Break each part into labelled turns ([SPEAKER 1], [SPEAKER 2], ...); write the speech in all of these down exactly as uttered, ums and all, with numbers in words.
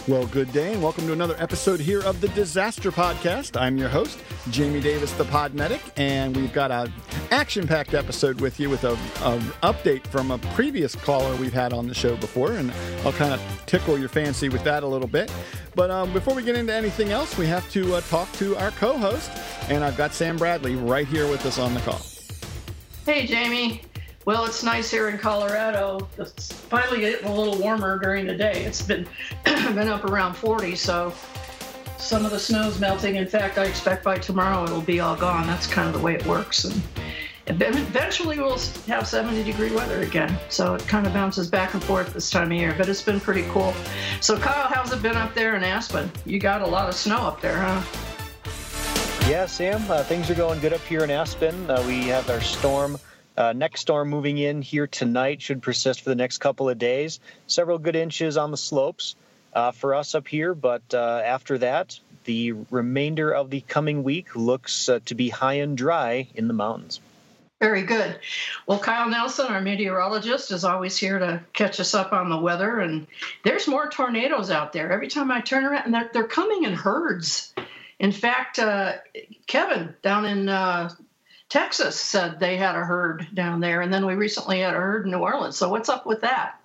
[SPEAKER 1] Well, good day, and welcome to another episode here of the Disaster Podcast. I'm your host, Jamie Davis, the Pod Medic, and we've got an action-packed episode with you with a, a update from a previous caller we've had on the show before, and I'll kind of tickle your fancy with that a little bit. But um, before we get into anything else, we have to uh, talk to our co-host, and I've got Sam Bradley right here with us on the call.
[SPEAKER 2] Hey, Jamie. Well, it's nice here in Colorado. It's finally getting a little warmer during the day. It's been been up around forty, so some of the snow's melting. In fact, I expect by tomorrow it'll be all gone. That's kind of the way it works. And eventually we'll have seventy degree weather again. So it kind of bounces back and forth this time of year, but it's been pretty cool. So Kyle, how's it been up there in Aspen? You got a lot of snow up there, huh?
[SPEAKER 3] Yeah, Sam, uh, things are going good up here in Aspen. Uh, we have our storm. Uh, next storm moving in here tonight, should persist for the next couple of days. Several good inches on the slopes uh, for us up here, but uh, after that, the remainder of the coming week looks uh, to be high and dry in the mountains.
[SPEAKER 2] Very good. Well, Kyle Nelson, our meteorologist, is always here to catch us up on the weather, and there's more tornadoes out there. Every time I turn around, and they're, they're coming in herds. In fact, uh, Kevin down in uh, Texas said they had a herd down there, and then we recently had a herd in New Orleans. So what's up with that?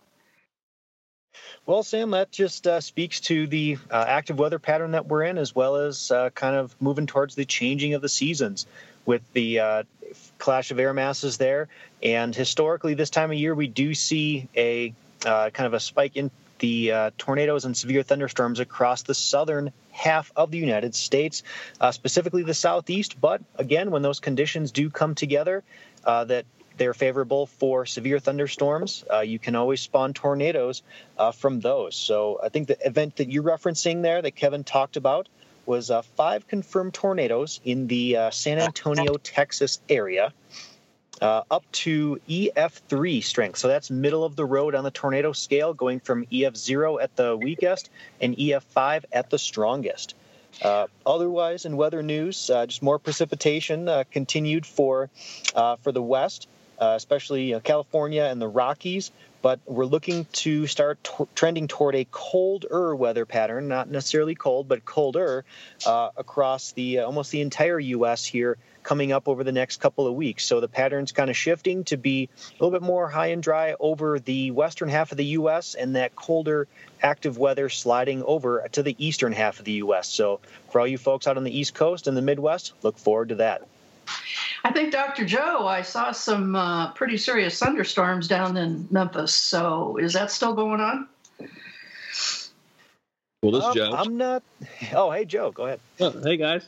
[SPEAKER 3] Well, Sam, that just uh, speaks to the uh, active weather pattern that we're in, as well as uh, kind of moving towards the changing of the seasons with the uh, clash of air masses there. And historically, this time of year, we do see a uh, kind of a spike in the uh, tornadoes and severe thunderstorms across the southern half of the United States, uh, specifically the southeast. But again, when those conditions do come together, uh, that they're favorable for severe thunderstorms, uh, you can always spawn tornadoes uh, from those. So I think the event that you're referencing there that Kevin talked about was uh, five confirmed tornadoes in the uh, San Antonio, Texas area. Uh, up to E F three strength. So that's middle of the road on the tornado scale, going from E F zero at the weakest and E F five at the strongest. Uh, otherwise, in weather news, uh, just more precipitation uh, continued for uh, for the west, uh, especially uh, California and the Rockies. But we're looking to start t- trending toward a colder weather pattern, not necessarily cold, but colder uh, across the uh, almost the entire U S here, coming up over the next couple of weeks. So the pattern's kind of shifting to be a little bit more high and dry over the western half of the U S and that colder active weather sliding over to the eastern half of the U S. So for all you folks out on the East Coast and the Midwest, look forward to that.
[SPEAKER 2] I think, Doctor Joe, I saw some uh, pretty serious thunderstorms down in Memphis. So is that still going on?
[SPEAKER 4] Well, this is
[SPEAKER 3] um,
[SPEAKER 4] Joe.
[SPEAKER 3] I'm not. Oh, hey, Joe, go ahead.
[SPEAKER 4] Oh, hey, guys.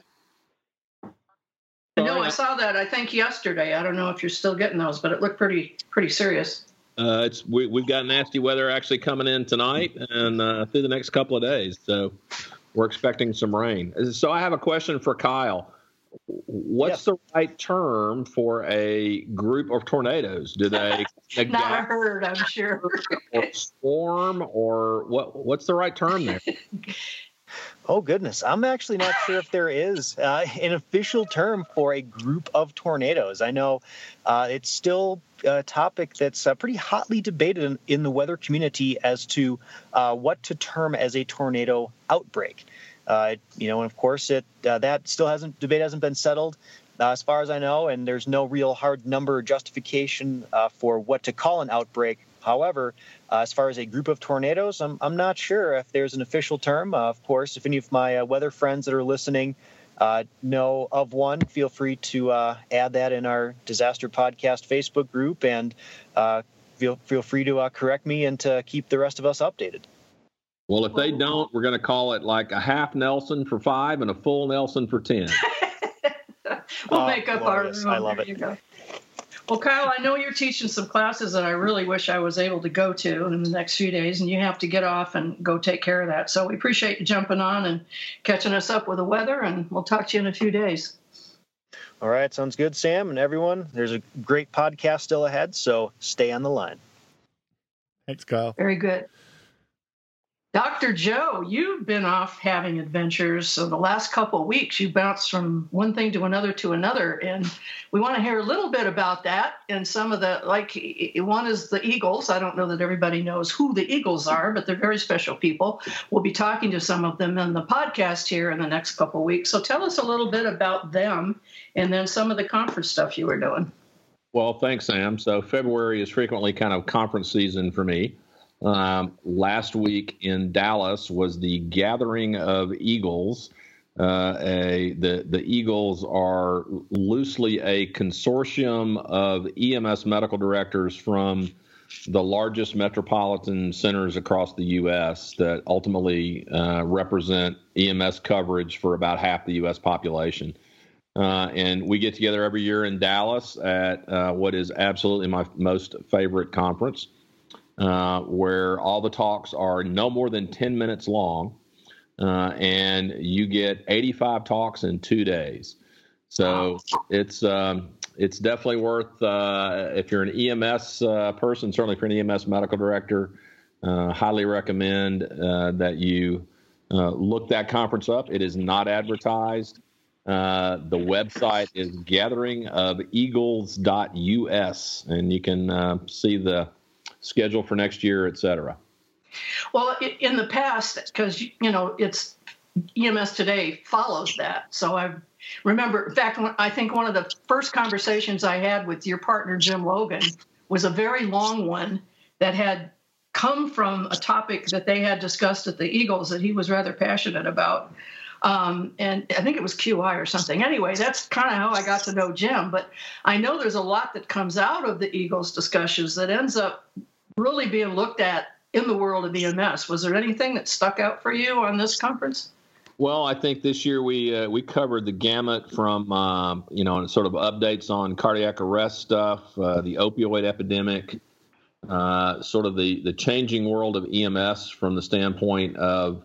[SPEAKER 2] I know I saw that, I think, yesterday. I don't know if you're still getting those, but it looked pretty pretty serious.
[SPEAKER 4] Uh, it's we, we've got nasty weather actually coming in tonight and uh, through the next couple of days. So we're expecting some rain. So I have a question for Kyle. What's yeah. the right term for a group of tornadoes? Do they
[SPEAKER 2] not a herd, I'm sure,
[SPEAKER 4] or swarm, or what? What's the right term there?
[SPEAKER 3] Oh, goodness. I'm actually not sure if there is uh, an official term for a group of tornadoes. I know uh, it's still a topic that's uh, pretty hotly debated in, in the weather community as to uh, what to term as a tornado outbreak. Uh, you know, and of course, it uh, that still hasn't debate hasn't been settled uh, as far as I know, and there's no real hard number justification uh, for what to call an outbreak. However, uh, as far as a group of tornadoes, I'm I'm not sure if there's an official term. Uh, of course, if any of my uh, weather friends that are listening uh, know of one, feel free to uh, add that in our Disaster Podcast Facebook group, and uh, feel feel free to uh, correct me and to keep the rest of us updated.
[SPEAKER 4] Well, if they don't, we're going to call it like a half Nelson for five and a full Nelson for ten.
[SPEAKER 2] We'll
[SPEAKER 3] oh,
[SPEAKER 2] make up
[SPEAKER 3] glorious.
[SPEAKER 2] our own.
[SPEAKER 3] I love
[SPEAKER 2] there
[SPEAKER 3] it.
[SPEAKER 2] You go. Well, Kyle, I know you're teaching some classes that I really wish I was able to go to in the next few days, and you have to get off and go take care of that. So we appreciate you jumping on and catching us up with the weather, and we'll talk to you in a few days.
[SPEAKER 3] All right. Sounds good, Sam, and everyone. There's a great podcast still ahead, so stay on the line.
[SPEAKER 1] Thanks, Kyle.
[SPEAKER 2] Very good. Doctor Joe, you've been off having adventures. So the last couple of weeks, you bounced from one thing to another to another. And we want to hear a little bit about that. And some of the, like, one is the Eagles. I don't know that everybody knows who the Eagles are, but they're very special people. We'll be talking to some of them in the podcast here in the next couple of weeks. So tell us a little bit about them and then some of the conference stuff you were doing.
[SPEAKER 4] Well, thanks, Sam. So February is frequently kind of conference season for me. Um, last week in Dallas was the Gathering of Eagles. Uh, a, the, the Eagles are loosely a consortium of E M S medical directors from the largest metropolitan centers across the U S that ultimately uh, represent E M S coverage for about half the U S population. Uh, and we get together every year in Dallas at uh, what is absolutely my most favorite conference. Uh, where all the talks are no more than ten minutes long, uh, and you get eighty-five talks in two days. So it's um, it's definitely worth, uh, if you're an E M S uh, person, certainly if you're an E M S medical director, uh, highly recommend uh, that you uh, look that conference up. It is not advertised. Uh, the website is gathering of eagles dot U S, and you can uh, see the schedule for next year, et cetera.
[SPEAKER 2] Well, in the past, because, you know, it's E M S Today follows that. So I remember, in fact, I think one of the first conversations I had with your partner, Jim Logan, was a very long one that had come from a topic that they had discussed at the Eagles that he was rather passionate about. Um, and I think it was Q I or something. Anyway, that's kind of how I got to know Jim. But I know there's a lot that comes out of the Eagles discussions that ends up really being looked at in the world of E M S. Was there anything that stuck out for you on this conference?
[SPEAKER 4] Well, I think this year we uh, we covered the gamut from, um, you know, sort of updates on cardiac arrest stuff, uh, the opioid epidemic, uh, sort of the, the changing world of E M S from the standpoint of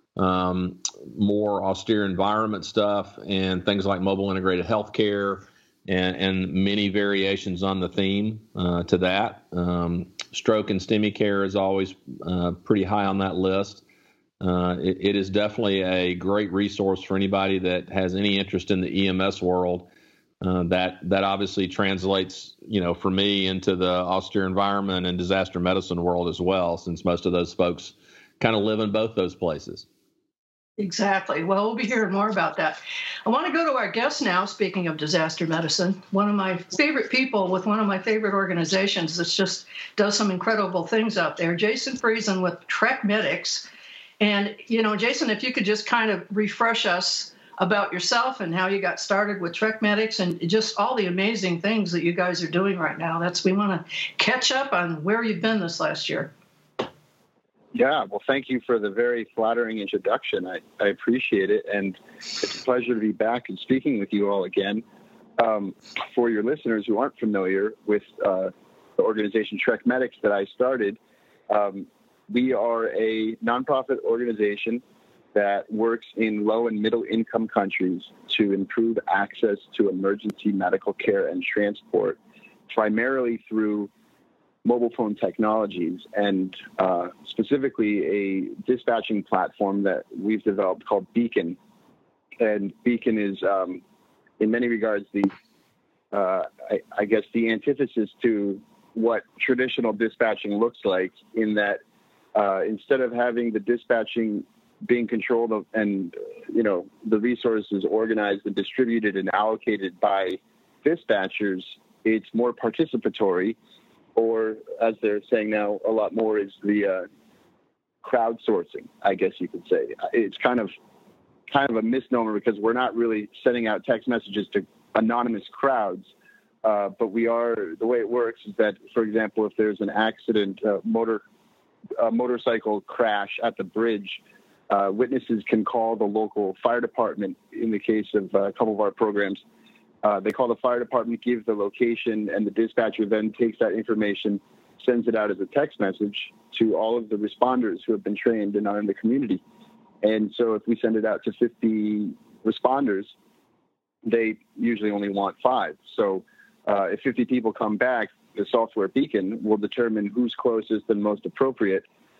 [SPEAKER 4] um, more austere environment stuff and things like mobile integrated healthcare and, and many variations on the theme uh, to that. Um, stroke and STEMI care is always uh, pretty high on that list. Uh, it, it is definitely a great resource for anybody that has any interest in the E M S world. Uh, that that obviously translates, you know, for me into the austere environment and disaster medicine world as well, since most of those folks kind of live in both those places.
[SPEAKER 2] Exactly. Well, we'll be hearing more about that. I want to go to our guest now, speaking of disaster medicine. One of my favorite people with one of my favorite organizations that just does some incredible things out there, Jason Friesen with Trek Medics. And, you know, Jason, if you could just kind of refresh us about yourself and how you got started with Trek Medics and just all the amazing things that you guys are doing right now. That's we want to catch up on where you've been this last year.
[SPEAKER 5] Yeah, well, thank you for the very flattering introduction. I, I appreciate it, and it's a pleasure to be back and speaking with you all again. Um, for your listeners who aren't familiar with uh, the organization Trek Medics that I started, um, we are a nonprofit organization that works in low and middle income countries to improve access to emergency medical care and transport, primarily through mobile phone technologies, and uh, specifically a dispatching platform that we've developed called Beacon. And Beacon is, um, in many regards, the uh, I, I guess the antithesis to what traditional dispatching looks like, in that uh, instead of having the dispatching being controlled of, and you know the resources organized and distributed and allocated by dispatchers, it's more participatory. Or, as they're saying now a lot more, is the uh, crowdsourcing, I guess you could say. It's kind of kind of a misnomer because we're not really sending out text messages to anonymous crowds, uh, but we are. The way it works is that, for example, if there's an accident, uh, motor a motorcycle crash at the bridge, uh, witnesses can call the local fire department. In the case of uh, a couple of our programs, Uh, they call the fire department, give the location, and the dispatcher then takes that information, sends it out as a text message to all of the responders who have been trained and are in the community. And so if we send it out to fifty responders, they usually only want five. So uh, if fifty people come back, the software Beacon will determine who's closest and most appropriate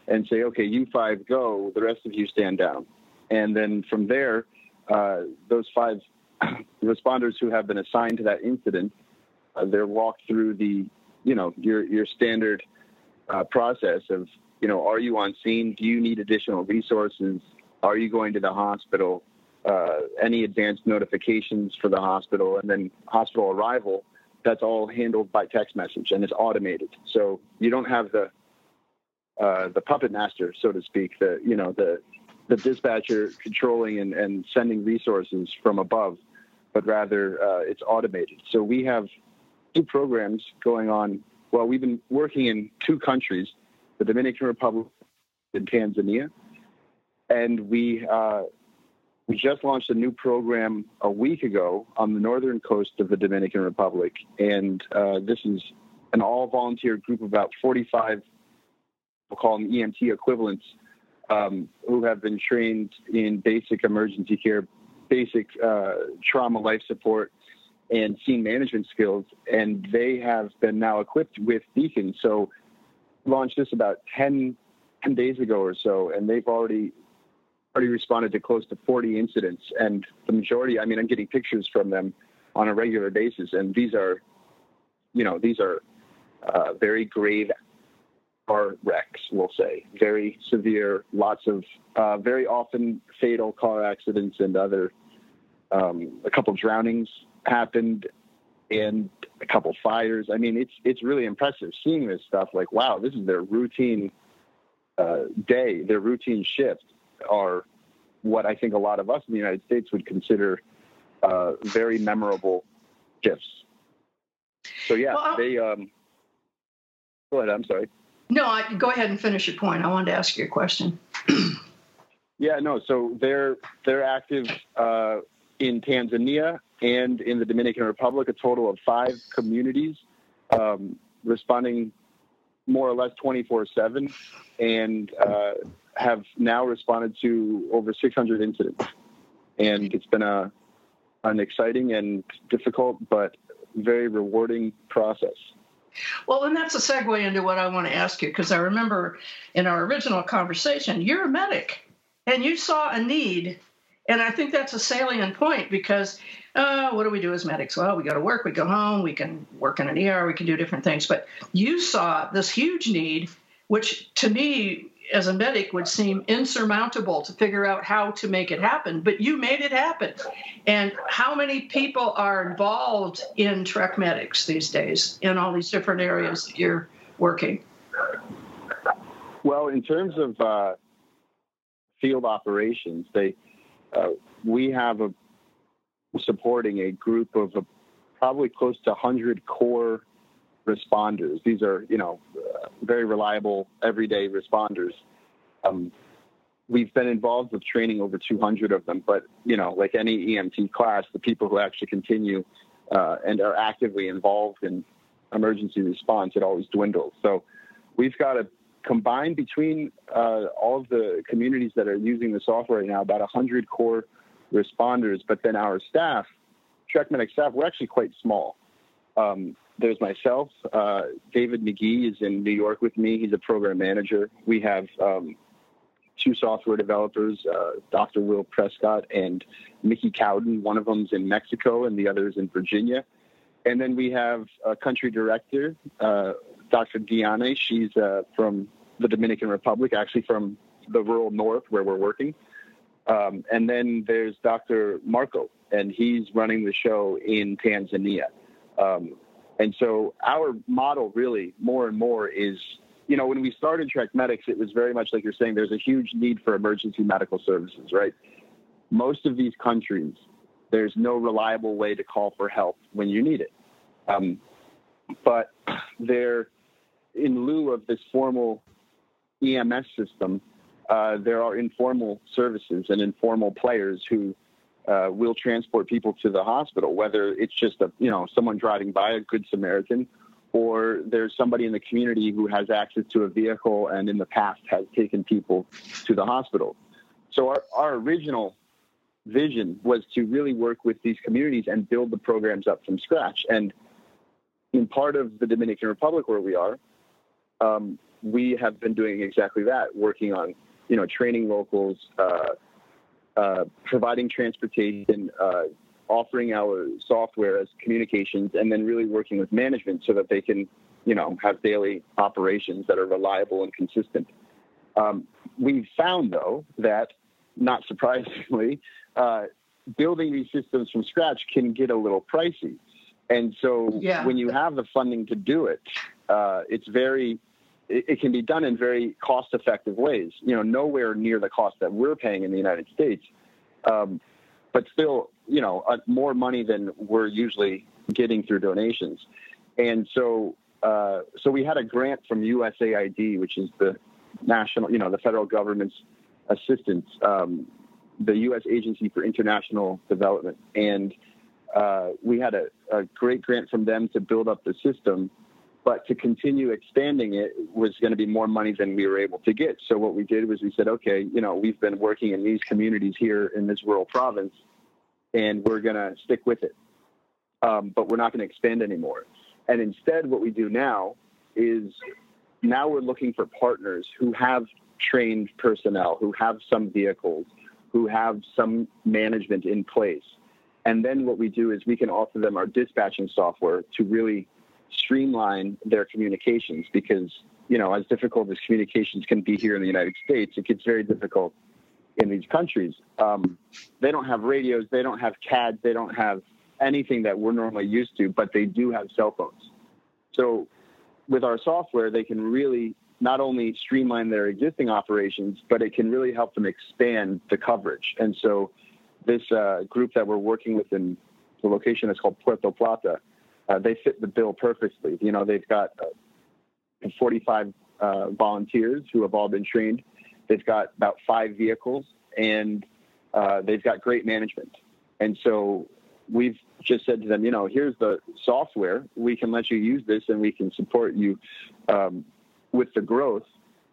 [SPEAKER 5] and say, okay, you five go, the rest of you stand down. And then from there, uh, those five responders who have been assigned to that incident, uh, they're walked through the, you know, your, your standard uh, process of, you know, are you on scene? Do you need additional resources? Are you going to the hospital? Uh, any advanced notifications for the hospital? And then hospital arrival, that's all handled by text message, and it's automated. So you don't have the uh, the puppet master, so to speak, the, you know, the the dispatcher controlling and, and sending resources from above, but rather uh, it's automated. So we have two programs going on. Well, we've been working in two countries, the Dominican Republic and Tanzania, and we uh, we just launched a new program a week ago on the northern coast of the Dominican Republic, and uh, this is an all-volunteer group of about forty-five, we'll call them E M T equivalents, um, who have been trained in basic emergency care, basic uh, trauma life support, and scene management skills, and they have been now equipped with Beacon. So launched this about ten, ten days ago or so, and they've already already responded to close to forty incidents. And the majority, I mean, I'm getting pictures from them on a regular basis, and these are, you know, these are uh, very grave car wrecks, we'll say, very severe, lots of uh, very often fatal car accidents and other, um, a couple drownings happened and a couple fires. I mean, it's it's really impressive seeing this stuff. Like, wow, this is their routine uh, day, their routine shift, are what I think a lot of us in the United States would consider uh, very memorable shifts. So yeah, well, they. Um, go ahead. I'm sorry.
[SPEAKER 2] No, I, go ahead and finish your point. I wanted to ask you a question.
[SPEAKER 5] Yeah, no. So they're they're active uh, in Tanzania and in the Dominican Republic, a total of five communities, um, responding more or less twenty-four seven, and uh, have now responded to over six hundred incidents. And it's been a an exciting and difficult but very rewarding process.
[SPEAKER 2] Well, and that's a segue into what I want to ask you, because I remember in our original conversation, you're a medic and you saw a need. And I think that's a salient point, because uh, what do we do as medics? Well, we go to work, we go home, we can work in an E R, we can do different things. But you saw this huge need, which to me as a medic would seem insurmountable to figure out how to make it happen. But you made it happen. And how many people are involved in Trek Medics these days in all these different areas that you're working?
[SPEAKER 5] Well, in terms of uh, field operations, they uh, we have a supporting a group of a, probably close to one hundred core responders. These are, you know, uh, very reliable, everyday responders. Um, we've been involved with training over two hundred of them, but, you know, like any E M T class, the people who actually continue uh, and are actively involved in emergency response, it always dwindles. So we've got to combine between uh, all of the communities that are using the software right now, about one hundred core responders, but then our staff, Trek Medic staff, we're actually quite small. Um, there's myself. Uh, David McGee is in New York with me. He's a program manager. We have um, two software developers, uh, Doctor Will Prescott and Mickey Cowden. One of them's in Mexico and the other is in Virginia. And then we have a country director, uh, Doctor Diane. She's uh, from the Dominican Republic, actually from the rural north where we're working. Um, and then there's Doctor Marco, and he's running the show in Tanzania. Um, and so our model really more and more is, you know, when we started Trek Medics, it was very much like you're saying, there's a huge need for emergency medical services, right? Most of these countries, there's no reliable way to call for help when you need it. Um, but there, in lieu of this formal E M S system, uh, there are informal services and informal players who uh, will transport people to the hospital, whether it's just a, you know, someone driving by, a good Samaritan, or there's somebody in the community who has access to a vehicle and in the past has taken people to the hospital. So our, our original vision was to really work with these communities and build the programs up from scratch. And in part of the Dominican Republic where we are, um, we have been doing exactly that, working on, you know, training locals, uh, uh, providing transportation, uh, offering our software as communications, and then really working with management so that they can, you know, have daily operations that are reliable and consistent. Um, we found, though, that, not surprisingly, uh, building these systems from scratch can get a little pricey. And so
[SPEAKER 2] yeah.
[SPEAKER 5] when you have the funding to do it, uh, it's very, it, it can be done in very cost-effective ways, you know, nowhere near the cost that we're paying in the United States, um, but still, you know, uh, more money than we're usually getting through donations. And so, uh, so we had a grant from U S A I D, which is the national, you know, the federal government's assistance, um, the U S Agency for International Development. And uh, we had a, a great grant from them to build up the system, but to continue expanding it was going to be more money than we were able to get. So what we did was we said, okay, you know, we've been working in these communities here in this rural province, and we're going to stick with it. Um, but we're not going to expand anymore. And instead, what we do now is now we're looking for partners who have trained personnel, who have some vehicles, who have some management in place. And then what we do is we can offer them our dispatching software to really streamline their communications, because, you know, as difficult as communications can be here in the United States, it gets very difficult in these countries. Um, they don't have radios, they don't have C A D, they don't have anything that we're normally used to, but they do have cell phones. So with our software, they can really not only streamline their existing operations, but it can really help them expand the coverage. And so this uh, group that we're working with in the location is called Puerto Plata. Uh, they fit the bill perfectly. You know, they've got uh, forty-five uh, volunteers who have all been trained. They've got about five vehicles, and uh, they've got great management. And so we've just said to them, you know, here's the software. We can let you use this, and we can support you um, with the growth.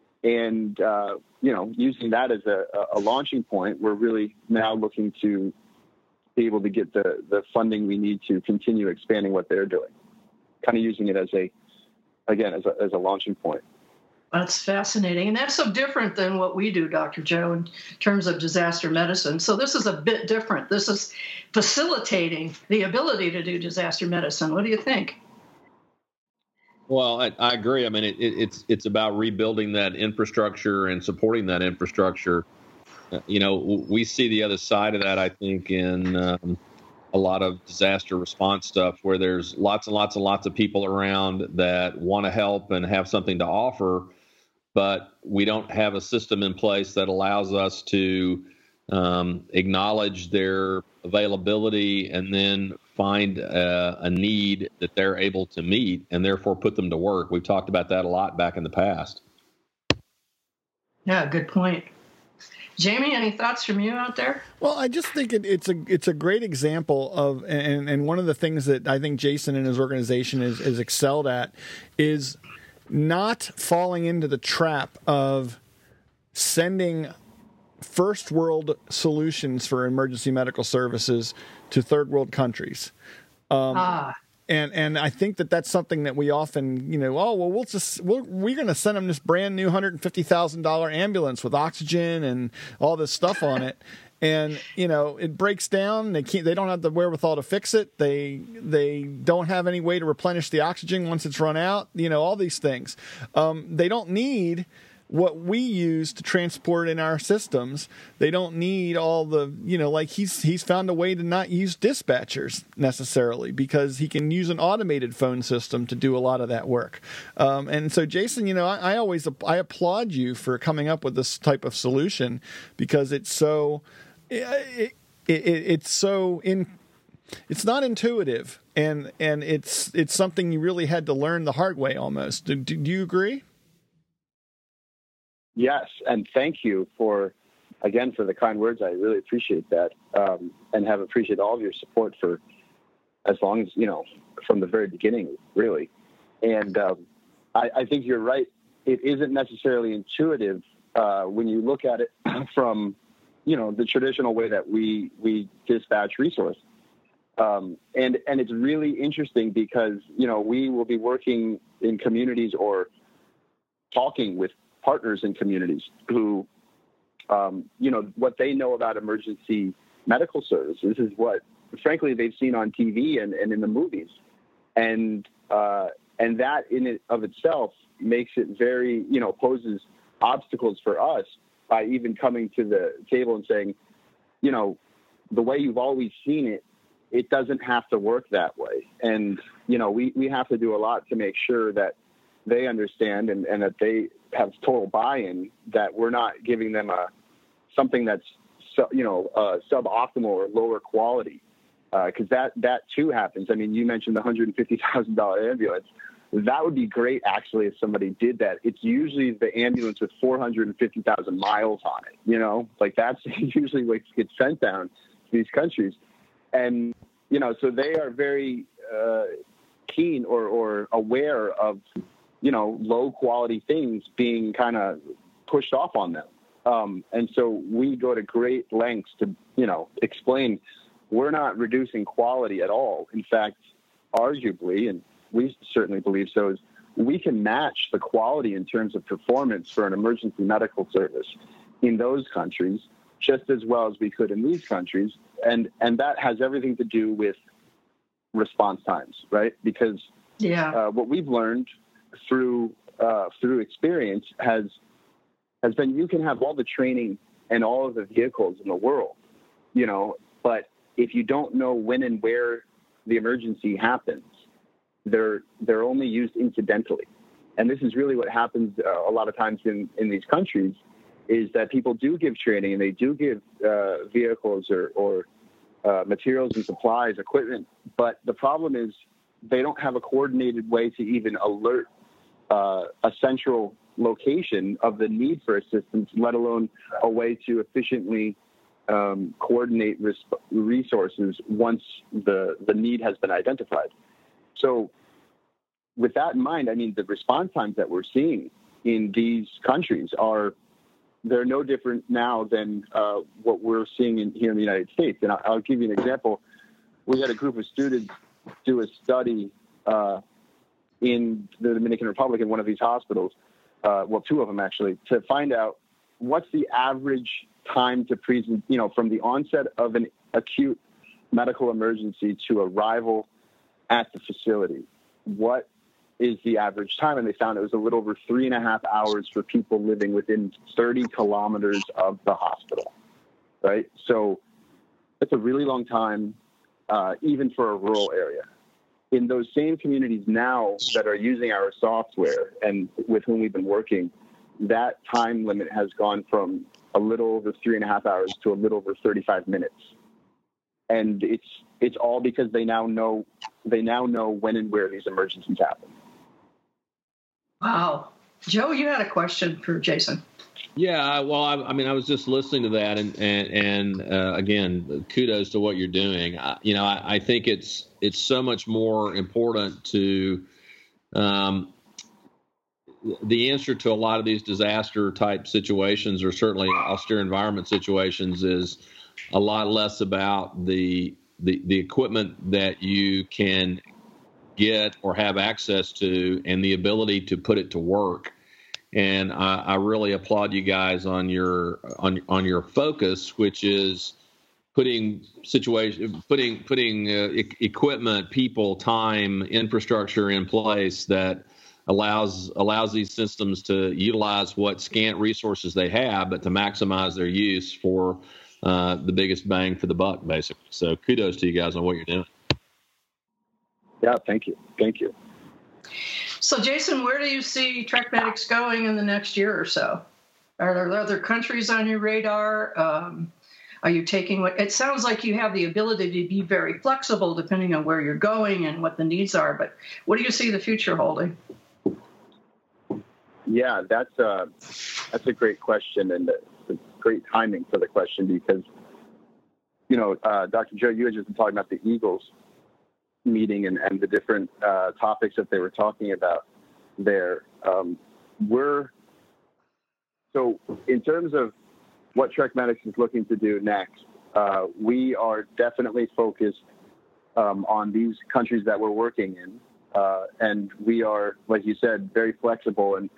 [SPEAKER 5] And, uh, you know, using that as a, a launching point, we're really now looking to be able to get the, the funding we need to continue expanding what they're doing, kind of using it as a, again, as a, as a launching point.
[SPEAKER 2] That's fascinating. And that's so different than what we do, Doctor Joe, in terms of disaster medicine. So this is a bit different. This is facilitating the ability to do disaster medicine. What do you think?
[SPEAKER 4] Well, I, I agree. I mean, it, it, it's it's about rebuilding that infrastructure and supporting that infrastructure. Uh, you know, we see the other side of that, I think, in um, a lot of disaster response stuff, where there's lots and lots and lots of people around that want to help and have something to offer, but we don't have a system in place that allows us to um, acknowledge their availability and then find uh, a need that they're able to meet and therefore put them to work. We've talked about that a lot back in the past.
[SPEAKER 2] Yeah, good point. Jamie, any thoughts from you out there?
[SPEAKER 1] Well, I just think it, it's a it's a great example of, and, and one of the things that I think Jason and his organization is, is excelled at is not falling into the trap of sending first world solutions for emergency medical services to third world countries. Um,
[SPEAKER 2] ah.
[SPEAKER 1] And and I think that that's something that we often, you know, oh, well, we'll just, we'll, we're going to send them this brand new one hundred fifty thousand dollars ambulance with oxygen and all this stuff on it. And, you know, it breaks down. They can't, they don't have the wherewithal to fix it. They, they don't have any way to replenish the oxygen once it's run out, you know, all these things. Um, they don't need what we use to transport in our systems. They don't need all the, you know, like he's he's found a way to not use dispatchers necessarily, because he can use an automated phone system to do a lot of that work. Um, and so, Jason, you know, I, I always I applaud you for coming up with this type of solution, because it's so it, it, it, it's so in. It's not intuitive, and and it's it's something you really had to learn the hard way almost. Do, do you agree?
[SPEAKER 5] Yes, and thank you for, again, for the kind words. I really appreciate that, um, and have appreciated all of your support for as long as, you know, from the very beginning, really. And um, I, I think you're right. It isn't necessarily intuitive uh, when you look at it from, you know, the traditional way that we we dispatch resources. Um, and and it's really interesting because, you know, we will be working in communities or talking with partners in communities who, um, you know, what they know about emergency medical services is what, frankly, they've seen on T V and, and in the movies. And uh, and that in it of itself makes it very, you know, poses obstacles for us by even coming to the table and saying, you know, the way you've always seen it, it doesn't have to work that way. And, you know, we, we have to do a lot to make sure that they understand and, and that they have total buy-in, that we're not giving them a something that's, you know, uh, suboptimal or lower quality. Because uh, that, that too happens. I mean, you mentioned the one hundred fifty thousand dollars ambulance. That would be great, actually, if somebody did that. It's usually the ambulance with four hundred fifty thousand miles on it, you know? Like, that's usually what gets sent down to these countries. And, you know, so they are very uh, keen or, or aware of, you know, low-quality things being kind of pushed off on them. Um, and so we go to great lengths to, you know, explain we're not reducing quality at all. In fact, arguably, and we certainly believe so, is we can match the quality in terms of performance for an emergency medical service in those countries just as well as we could in these countries. And, and that has everything to do with response times, right? Because
[SPEAKER 2] yeah.
[SPEAKER 5] uh, what we've learned through uh, through experience has has been you can have all the training and all of the vehicles in the world, you know, but if you don't know when and where the emergency happens, they're they're only used incidentally. And this is really what happens uh, a lot of times in, in these countries, is that people do give training and they do give uh, vehicles or, or uh, materials and supplies, equipment. But the problem is they don't have a coordinated way to even alert uh, a central location of the need for assistance, let alone a way to efficiently um, coordinate res- resources once the, the need has been identified. So with that in mind, I mean, the response times that we're seeing in these countries are, they're no different now than uh, what we're seeing in, here in the United States. And I'll, I'll give you an example. We had a group of students do a study uh, in the Dominican Republic in one of these hospitals, uh, well, two of them actually, to find out what's the average time to present, you know, from the onset of an acute medical emergency to arrival at the facility. What is the average time? And they found it was a little over three and a half hours for people living within thirty kilometers of the hospital, right? So it's a really long time, uh, even for a rural area. In those same communities now that are using our software and with whom we've been working, that time limit has gone from a little over three and a half hours to a little over thirty-five minutes. And it's it's all because they now know they now know when and where these emergencies happen.
[SPEAKER 2] Wow. Joe, you had a question for Jason.
[SPEAKER 4] Yeah, well, I, I mean, I was just listening to that, and and, and uh, again, kudos to what you're doing. I, you know, I, I think it's it's so much more important to um, the answer to a lot of these disaster type situations, or certainly austere environment situations, is a lot less about the the, the equipment that you can get or have access to and the ability to put it to work. And I, I really applaud you guys on your on on your focus, which is putting situation, putting putting uh, e- equipment, people, time, infrastructure in place that allows allows these systems to utilize what scant resources they have, but to maximize their use for uh, the biggest bang for the buck, basically. So kudos to you guys on what you're doing.
[SPEAKER 5] Yeah, thank you, thank you.
[SPEAKER 2] So, Jason, where do you see TrekMedics going in the next year or so? Are there other countries on your radar? Um, are you taking what it sounds like you have the ability to be very flexible depending on where you're going and what the needs are. But what do you see the future holding?
[SPEAKER 5] Yeah, that's a, that's a great question, and it's great timing for the question because, you know, uh, Doctor Joe, you had just been talking about the Eagles meeting and, and the different uh, topics that they were talking about there. Um, we're so in terms of what TrekMedics is looking to do next, uh, we are definitely focused um, on these countries that we're working in, uh, and we are, like you said, very flexible. And, and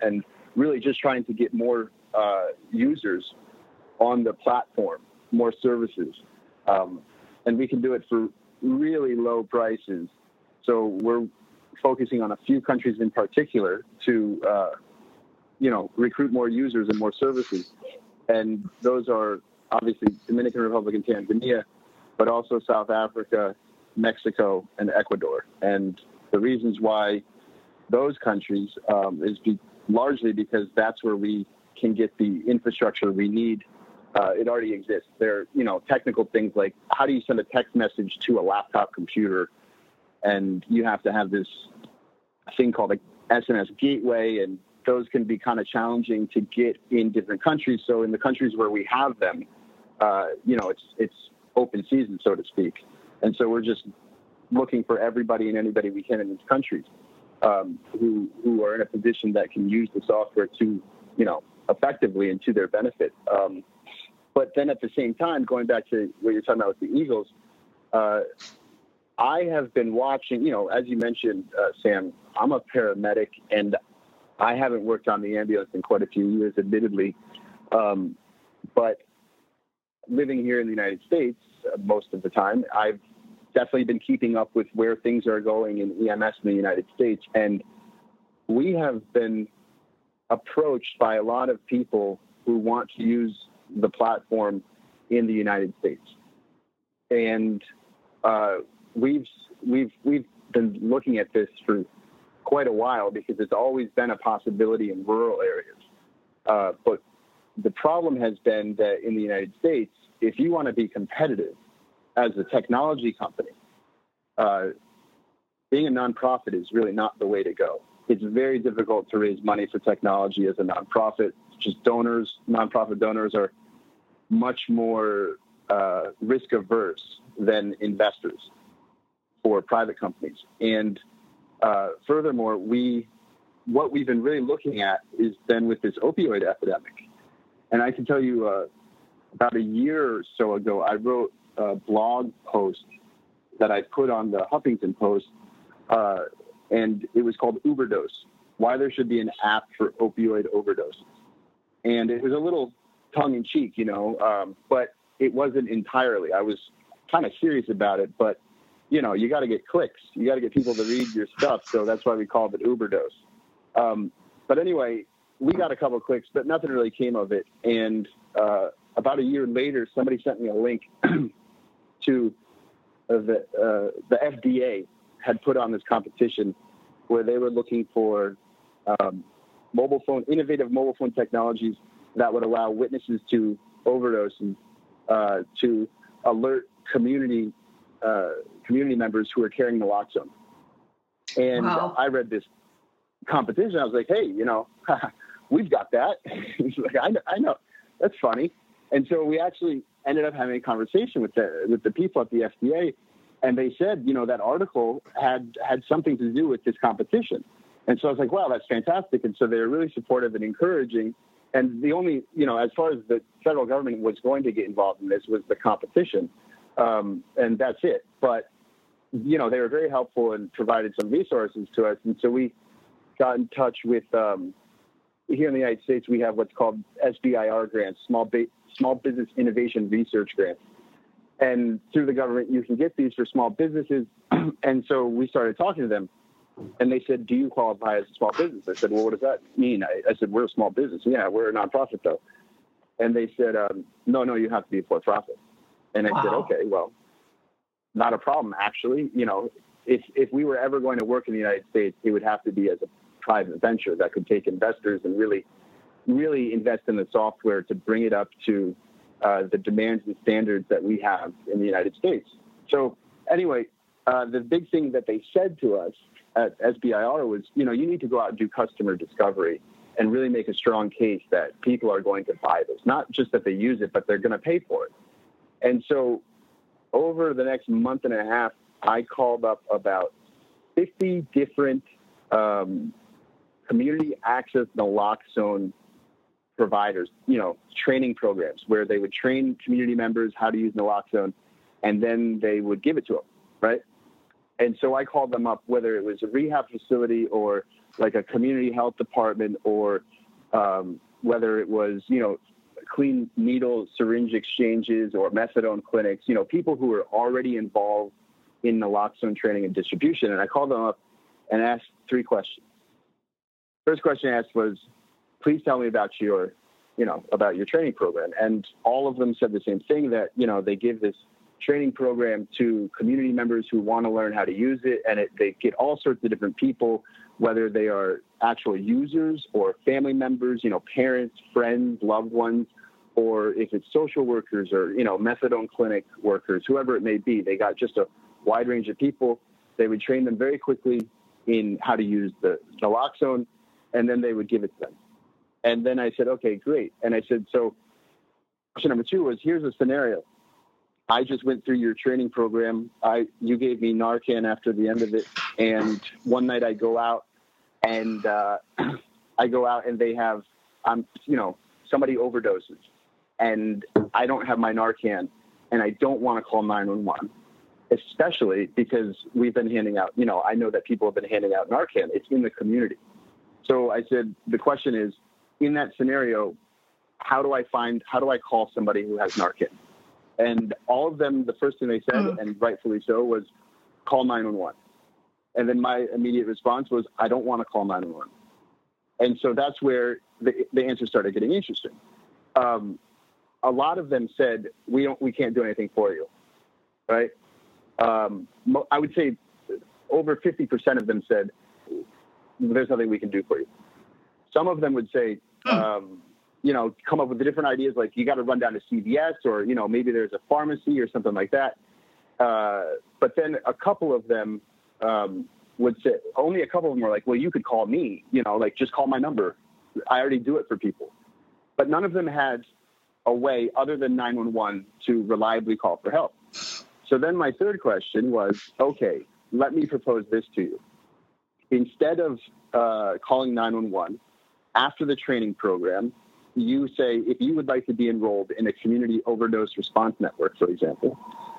[SPEAKER 5] really just trying to get more uh, users on the platform, more services. Um, and we can do it for really low prices. So we're focusing on a few countries in particular to, uh, you know, recruit more users and more services. And those are obviously Dominican Republic and Tanzania, but also South Africa, Mexico, and Ecuador. And the reasons why those countries um, is be- largely because that's where we can get the infrastructure we need. Uh, it already exists. There are, you know, technical things like how do you send a text message to a laptop computer? And you have to have this thing called a S M S gateway, and those can be kind of challenging to get in different countries. So in the countries where we have them, uh, you know, it's it's open season, so to speak. And so we're just looking for everybody and anybody we can in these countries um, who who are in a position that can use the software to, you know, effectively and to their benefit. Um, but then at the same time, going back to what you're talking about with the Eagles, uh, I have been watching, you know, as you mentioned, uh, Sam, I'm a paramedic, and I haven't worked on the ambulance in quite a few years, admittedly. Um, but living here in the United States uh, most of the time, I've definitely been keeping up with where things are going in E M S in the United States. And we have been approached by a lot of people who want to use the platform in the United States. And uh, we've we've we've been looking at this for quite a while because it's always been a possibility in rural areas. Uh, but the problem has been that in the United States, if you want to be competitive as a technology company, uh, being a nonprofit is really not the way to go. It's very difficult to raise money for technology as a nonprofit. Just donors, nonprofit donors are much more uh, risk averse than investors for private companies. And uh, furthermore, we what we've been really looking at is then with this opioid epidemic. And I can tell you uh, about a year or so ago, I wrote a blog post that I put on the Huffington Post, uh, and it was called Uberdose, Why There Should Be an App for Opioid Overdoses. And it was a little tongue-in-cheek, you know, um, but it wasn't entirely. I was kind of serious about it, but, you know, you got to get clicks. You got to get people to read your stuff, so that's why we called it Uberdose. Um, but anyway, we got a couple of clicks, but nothing really came of it. And uh, about a year later, somebody sent me a link to uh, the uh, the F D A had put on this competition where they were looking for um, mobile phone, innovative mobile phone technologies that would allow witnesses to overdoses uh, to alert community uh, community members who are carrying naloxone. And
[SPEAKER 2] Wow.
[SPEAKER 5] I read this competition. I was like, hey, you know, we've got that. He's like, I know, I know, that's funny. And so we actually ended up having a conversation with the with the people at the F D A, and they said, you know, that article had had something to do with this competition. And so I was like, wow, that's fantastic. And so they were really supportive and encouraging. And the only, you know, as far as the federal government was going to get involved in this was the competition, um, and that's it. But you know, they were very helpful and provided some resources to us. And so we got in touch with, um, here in the United States, we have what's called S B I R grants, Small, ba- Small Business Innovation Research grants. And through the government, you can get these for small businesses. And so we started talking to them, and they said, do you qualify as a small business? I said, well, what does that mean? I, I said, we're a small business. Yeah, we're a nonprofit, though. And they said, um, no, no, you have to be a for-profit. And I
[SPEAKER 2] Wow.
[SPEAKER 5] said, okay, well, not a problem, actually. You know, if if we were ever going to work in the United States, it would have to be as a private venture that could take investors and really, really invest in the software to bring it up to uh, the demands and standards that we have in the United States. So anyway, uh, the big thing that they said to us at S B I R was, you know, you need to go out and do customer discovery and really make a strong case that people are going to buy this, not just that they use it, but they're going to pay for it. And so over the next month and a half, I called up about fifty different um, community access naloxone providers, you know, training programs where they would train community members how to use naloxone, and then they would give it to them, right? And so I called them up, whether it was a rehab facility or like a community health department or um, whether it was, you know, clean needle syringe exchanges or methadone clinics, you know, people who were already involved in naloxone training and distribution. And I called them up and asked three questions. First question I asked was, please tell me about your, you know, about your training program. And all of them said the same thing, that, you know, they give this training program to community members who want to learn how to use it. And it, they get all sorts of different people, whether they are actual users or family members, you know, parents, friends, loved ones, or if it's social workers or, you know, methadone clinic workers, whoever it may be. They got just a wide range of people. They would train them very quickly in how to use the naloxone, and then they would give it to them. And then I said, okay, great. And I said, so question number two was, here's a scenario. I just went through your training program. I, you gave me Narcan after the end of it. And one night I go out and uh, I go out and they have, um, you know, somebody overdoses and I don't have my Narcan and I don't want to call nine one one, especially because we've been handing out, you know, I know that people have been handing out Narcan. It's in the community. So I said, the question is, in that scenario, how do I find, how do I call somebody who has Narcan? And all of them, the first thing they said, mm. and rightfully so, was call nine one one. And then my immediate response was, I don't want to call nine one one. And so that's where the, the answers started getting interesting. Um, a lot of them said, we don't, we can't do anything for you, right? Um, I would say over fifty percent of them said, there's nothing we can do for you. Some of them would say, um, you know, come up with the different ideas, like you got to run down to C V S or, you know, maybe there's a pharmacy or something like that. Uh, but then a couple of them um, would say, only a couple of them were like, well, you could call me, you know, like just call my number. I already do it for people. But none of them had a way other than nine one one to reliably call for help. So then my third question was, okay, let me propose this to you. Instead of uh, calling nine one one, after the training program, you say, if you would like to be enrolled in a community overdose response network, for example,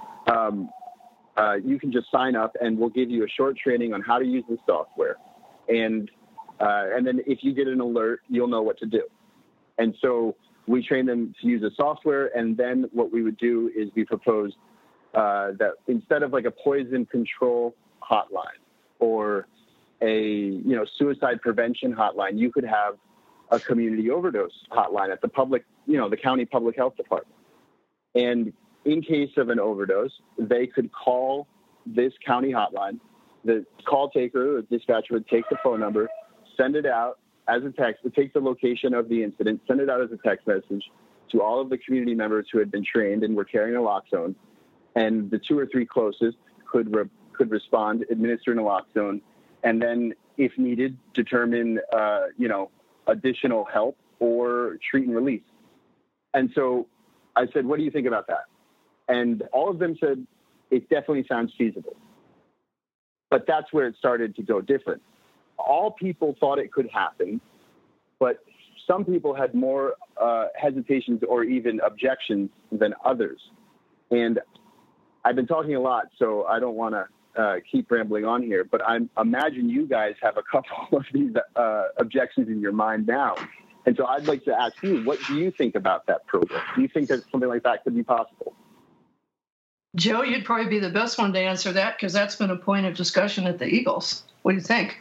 [SPEAKER 5] um, uh, you can just sign up and we'll give you a short training on how to use the software. And, uh, and then if you get an alert, you'll know what to do. And so we train them to use the software. And then what we would do is we proposed uh, that instead of like a poison control hotline or a, you know, suicide prevention hotline, you could have a community overdose hotline at the public, you know, the county public health department. And in case of an overdose, they could call this county hotline. The call taker or dispatcher would take the phone number, send it out as a text, would take the location of the incident, send it out as a text message to all of the community members who had been trained and were carrying naloxone. And the two or three closest could re- could respond, administer naloxone, and then, if needed, determine, uh, you know, additional help or treat and release. And so I said, what do you think about that? And all of them said, it definitely sounds feasible. But that's where it started to go different. All people thought it could happen, but some people had more uh, hesitations or even objections than others. And I've been talking a lot, so I don't want to Uh, keep rambling on here, but I imagine you guys have a couple of these uh, objections in your mind now. And so I'd like to ask you, what do you think about that program? Do you think that something like that could be possible?
[SPEAKER 2] Joe, you'd probably be the best one to answer that because that's been a point of discussion at the Eagles. What do you think?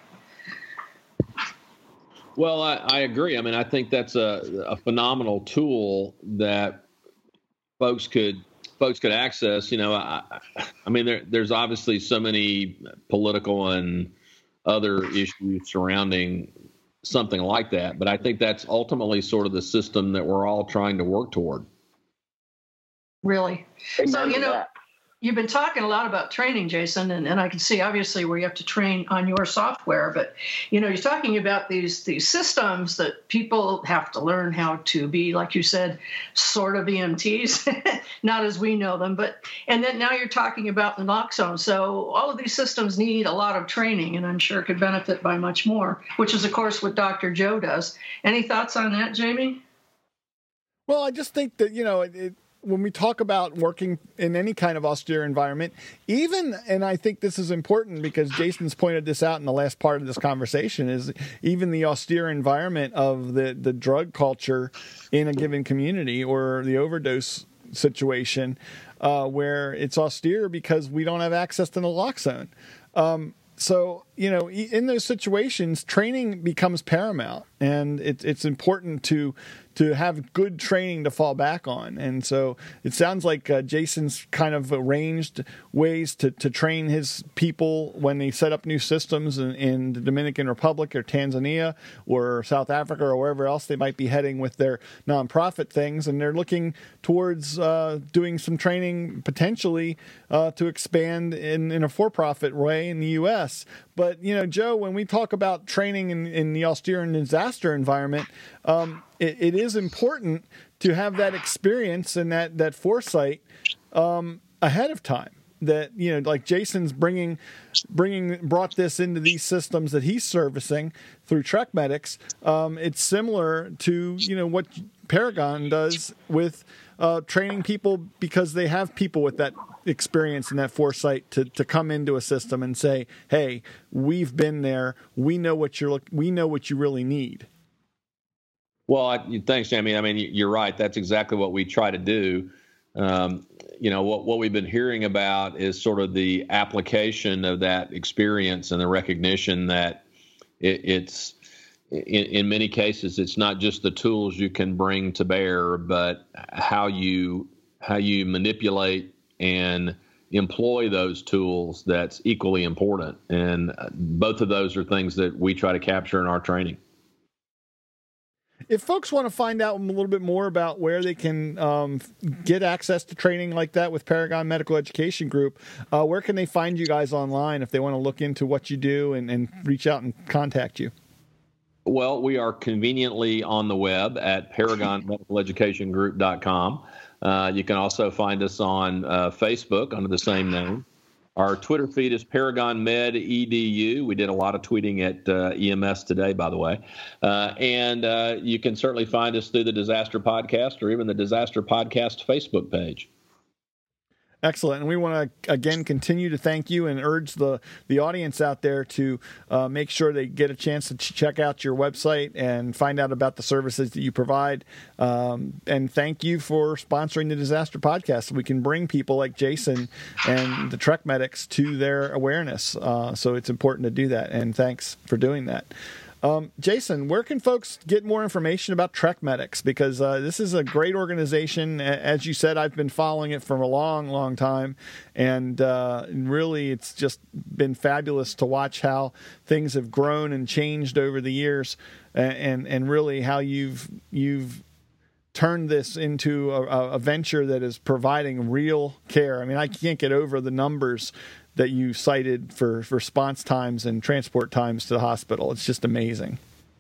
[SPEAKER 4] Well, I, I agree. I mean, I think that's a, a phenomenal tool that folks could folks could access. You know, I, I mean, there, there's obviously so many political and other issues surrounding something like that, but I think that's ultimately sort of the system that we're all trying to work toward.
[SPEAKER 2] Really? So, you know, you've been talking a lot about training, Jason, and, and I can see obviously where you have to train on your software, but, you know, you're talking about these these systems that people have to learn how to be, like you said, sort of E M Ts, not as we know them, but, and then now you're talking about naloxone. So all of these systems need a lot of training, and I'm sure could benefit by much more, which is, of course, what Doctor Joe does. Any thoughts on that, Jamie?
[SPEAKER 1] Well, I just think that, you know, it, when we talk about working in any kind of austere environment, even, and I think this is important because Jason's pointed this out in the last part of this conversation, is even the austere environment of the, the drug culture in a given community or the overdose situation, uh, where it's austere because we don't have access to naloxone. Um, So, you know, in those situations, training becomes paramount, and it, it's important to to have good training to fall back on. And so it sounds like uh, Jason's kind of arranged ways to, to train his people when they set up new systems in, in the Dominican Republic or Tanzania or South Africa or wherever else they might be heading with their nonprofit things. And they're looking towards uh, doing some training potentially uh, to expand in, in a for-profit way in the U S. But, you know, Joe, when we talk about training in, in the austere and disaster environment, um, it, it is important to have that experience and that, that foresight um, ahead of time. That, you know, like Jason's bringing, bringing, brought this into these systems that he's servicing through Trek Medics. Um, it's similar to, you know, what Paragon does with uh, training people, because they have people with that experience and that foresight to, to come into a system and say, hey, we've been there. We know what you're look, we know what you really need.
[SPEAKER 4] Well, I, thanks, Jamie. I mean, you're right. That's exactly what we try to do. Um, you know, what, what we've been hearing about is sort of the application of that experience and the recognition that it, it's, in, in many cases, it's not just the tools you can bring to bear, but how you, how you manipulate and employ those tools that's equally important. And both of those are things that we try to capture in our training.
[SPEAKER 1] If folks want to find out a little bit more about where they can um, get access to training like that with Paragon Medical Education Group, uh, where can they find you guys online if they want to look into what you do and, and reach out and contact you?
[SPEAKER 4] Well, we are conveniently on the web at paragon medical education group dot com. Uh, you can also find us on uh, Facebook under the same name. Our Twitter feed is Paragon Med E D U. We did a lot of tweeting at uh, E M S today, by the way. Uh, and uh, you can certainly find us through the Disaster Podcast or even the Disaster Podcast Facebook page.
[SPEAKER 1] Excellent. And we want to, again, continue to thank you and urge the, the audience out there to uh, make sure they get a chance to ch- check out your website and find out about the services that you provide. Um, and thank you for sponsoring the Disaster Podcast so we can bring people like Jason and the Trek Medics to their awareness. Uh, so it's important to do that. And thanks for doing that. Um, Jason, where can folks get more information about Trek Medics? Because uh, this is a great organization. As you said, I've been following it for a long, long time. And uh, really, it's just been fabulous to watch how things have grown and changed over the years, and and really how you've you've turned this into a, a venture that is providing real care. I mean, I can't get over the numbers that you cited for, for response times and transport times to the hospital. It's just amazing.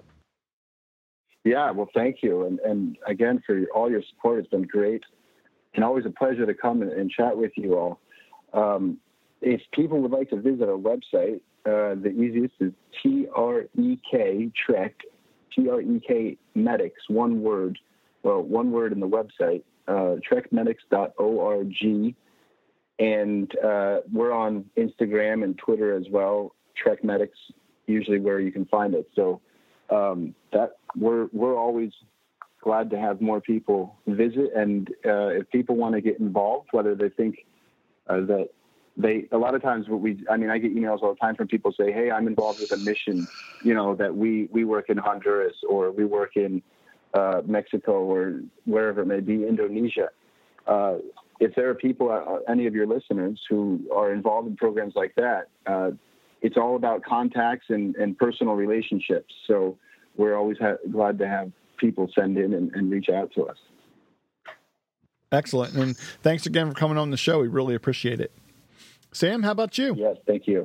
[SPEAKER 5] Yeah, well, thank you. And, and again, for all your support, it's been great. And always a pleasure to come and, and chat with you all. Um, if people would like to visit our website, uh, the easiest is T R E K, Trek, T R E K Medics, one word, well, one word in the website, uh, trek medics dot org. And uh, we're on Instagram and Twitter as well. Trek Medics, usually where you can find it. So um, that we're we're always glad to have more people visit. And uh, if people want to get involved, whether they think uh, that they, a lot of times what we, I mean, I get emails all the time from people say, hey, I'm involved with a mission, you know, that we, we work in Honduras or we work in uh, Mexico or wherever it may be, Indonesia. Uh, if there are people, uh, any of your listeners who are involved in programs like that, uh, it's all about contacts and, and personal relationships. So we're always ha- glad to have people send in and, and reach out to us.
[SPEAKER 1] Excellent. And thanks again for coming on the show. We really appreciate it. Sam, how about you?
[SPEAKER 5] Yes, thank you.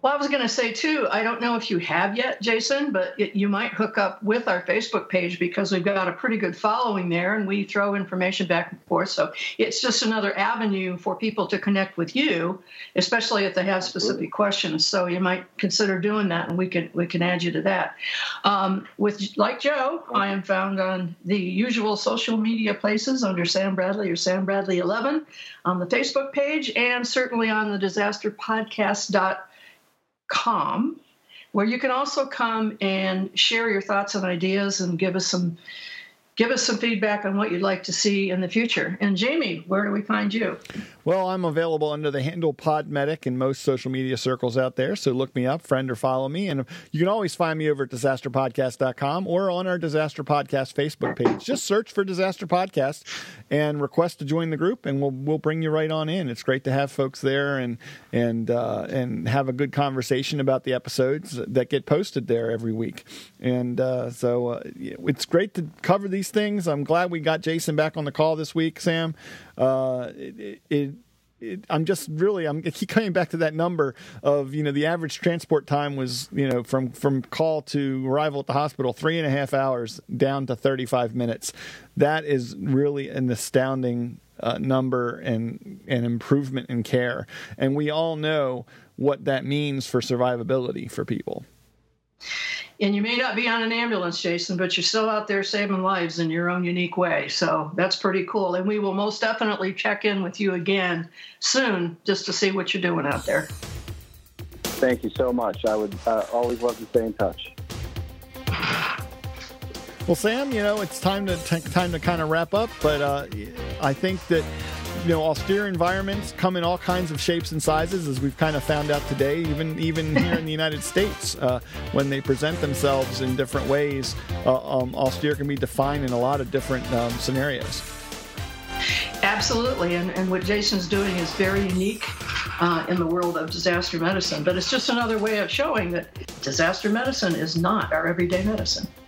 [SPEAKER 2] Well, I was going to say, too, I don't know if you have yet, Jason, but it, you might hook up with our Facebook page because we've got a pretty good following there, and we throw information back and forth. So it's just another avenue for people to connect with you, especially if they have specific questions. So you might consider doing that, and we can we can add you to that. Um, with like Joe, I am found on the usual social media places under Sam Bradley or Sam Bradley eleven on the Facebook page, and certainly on the disaster podcast dot com, where you can also come and share your thoughts and ideas and give us some give us some feedback on what you'd like to see in the future. And Jamie, where do we find you?
[SPEAKER 1] Well, I'm available under the handle Podmedic in most social media circles out there. So look me up, friend or follow me. And you can always find me over at disaster podcast dot com or on our Disaster Podcast Facebook page. Just search for Disaster Podcast and request to join the group, and we'll we'll bring you right on in. It's great to have folks there and and uh, and have a good conversation about the episodes that get posted there every week. And uh, so uh, it's great to cover these things. I'm glad we got Jason back on the call this week, Sam. Uh, it, it, it, I'm just really, I'm I keep coming back to that number of, you know, the average transport time was, you know, from, from call to arrival at the hospital, three and a half hours down to thirty-five minutes. That is really an astounding uh, number and an improvement in care. And we all know what that means for survivability for people.
[SPEAKER 2] And you may not be on an ambulance, Jason, but you're still out there saving lives in your own unique way. So that's pretty cool. And we will most definitely check in with you again soon just to see what you're doing out there.
[SPEAKER 5] Thank you so much. I would uh, always love to stay in touch.
[SPEAKER 1] Well, Sam, you know, it's time to t- time to kind of wrap up. But uh, I think that, you know, austere environments come in all kinds of shapes and sizes, as we've kind of found out today, even even here in the United States, uh, when they present themselves in different ways. Uh, um, austere can be defined in a lot of different um, scenarios.
[SPEAKER 2] Absolutely. And, and what Jason's doing is very unique uh, in the world of disaster medicine. But it's just another way of showing that disaster medicine is not our everyday medicine.